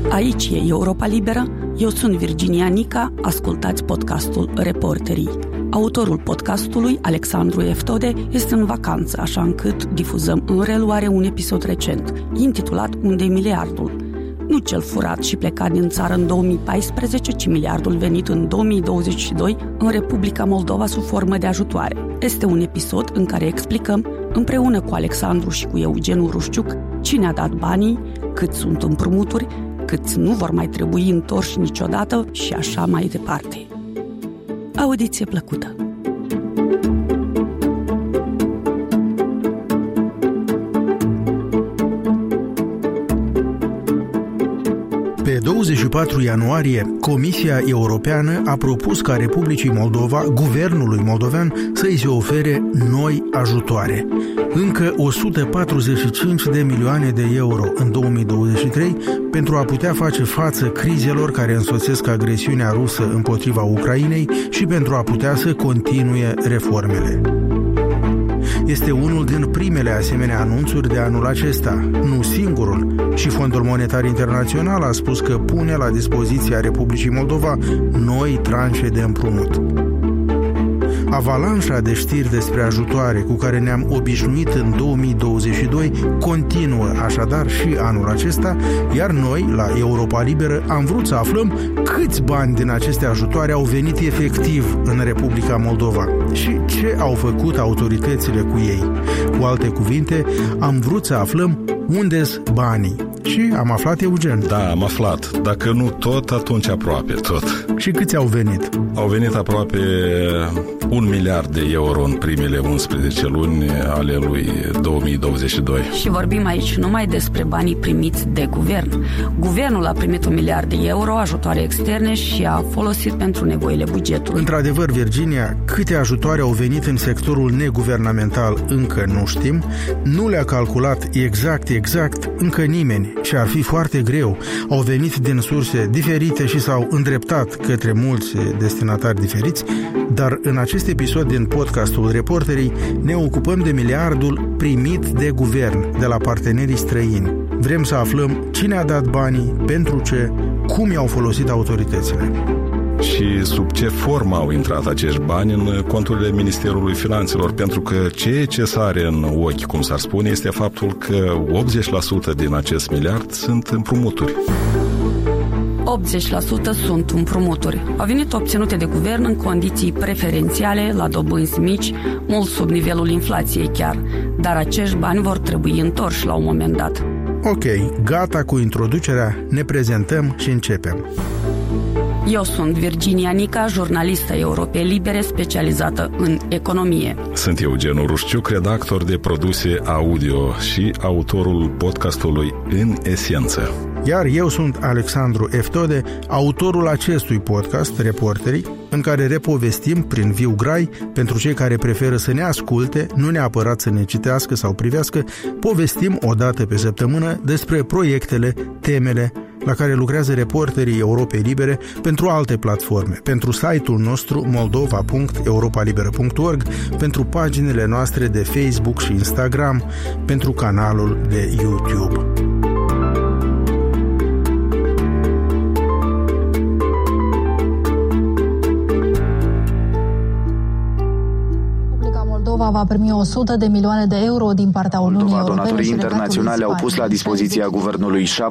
Aici e Europa Liberă, eu sunt Virginia Nica, ascultați podcastul Reporterii. Autorul podcastului, Alexandru Eftode, este în vacanță, așa încât difuzăm în reluare un episod recent, intitulat Unde-i miliardul? Nu cel furat și plecat din țară în 2014, ci miliardul venit în 2022 în Republica Moldova sub formă de ajutoare. Este un episod în care explicăm, împreună cu Alexandru și cu Eugen Rușciuc, cine a dat banii, cât sunt împrumuturi, câți nu vor mai trebui întorși niciodată și așa mai departe. Audiție plăcută! Pe 24 ianuarie, Comisia Europeană a propus ca Republicii Moldova, guvernului moldovean, să îi se ofere noi ajutoare. Încă 145 de milioane de euro în 2023 pentru a putea face față crizelor care însoțesc agresiunea rusă împotriva Ucrainei și pentru a putea să continue reformele. Este unul din primele asemenea anunțuri de anul acesta, nu singurul, și Fondul Monetar Internațional a spus că pune la dispoziția Republicii Moldova noi tranșe de împrumut. Avalanșa de știri despre ajutoare cu care ne-am obișnuit în 2022 continuă așadar și anul acesta, iar noi, la Europa Liberă, am vrut să aflăm câți bani din aceste ajutoare au venit efectiv în Republica Moldova și ce au făcut autoritățile cu ei. Cu alte cuvinte, am vrut să aflăm unde-s banii. Și am aflat, Eugen. Da, am aflat. Dacă nu tot, atunci aproape tot. Și câți au venit? Au venit aproape 1 miliard de euro în primele 11 luni ale lui 2022. Și vorbim aici numai despre banii primiți de guvern. Guvernul a primit 1 miliard de euro ajutoare externe și a folosit pentru nevoile bugetului. Într-adevăr, Virginia, câte ajutoare au venit în sectorul neguvernamental încă nu știm. Nu le-a calculat exact încă nimeni și ar fi foarte greu. Au venit din surse diferite și s-au îndreptat către mulți destinatari diferiți, dar în acest episod din podcastul Reporterii ne ocupăm de miliardul primit de guvern, de la partenerii străini. Vrem să aflăm cine a dat banii, pentru ce, cum i-au folosit autoritățile. Și sub ce formă au intrat acești bani în conturile Ministerului Finanțelor, pentru că ceea ce sare în ochi, cum s-ar spune, este faptul că 80% din acest miliard sunt împrumuturi. 80% sunt împrumuturi. Au venit obținute de guvern în condiții preferențiale, la dobânzi mici, mult sub nivelul inflației chiar, dar acești bani vor trebui întorși la un moment dat. Ok, gata cu introducerea, ne prezentăm și începem. Eu sunt Virginia Nica, jurnalistă Europei Libere specializată în economie. Sunt Eugen Rușciuc, redactor de produse audio și autorul podcastului În Esență. Iar eu sunt Alexandru Eftode, autorul acestui podcast, Reporterii, în care repovestim prin viu grai, pentru cei care preferă să ne asculte, nu neapărat să ne citească sau privească, povestim o dată pe săptămână despre proiectele, temele la care lucrează Reporterii Europei Libere pentru alte platforme, pentru site-ul nostru moldova.europalibera.org, pentru paginile noastre de Facebook și Instagram, pentru canalul de YouTube. Va primi 100 de milioane de euro din partea Uniunii Europene. Donatorii internaționali au pus la dispoziția guvernului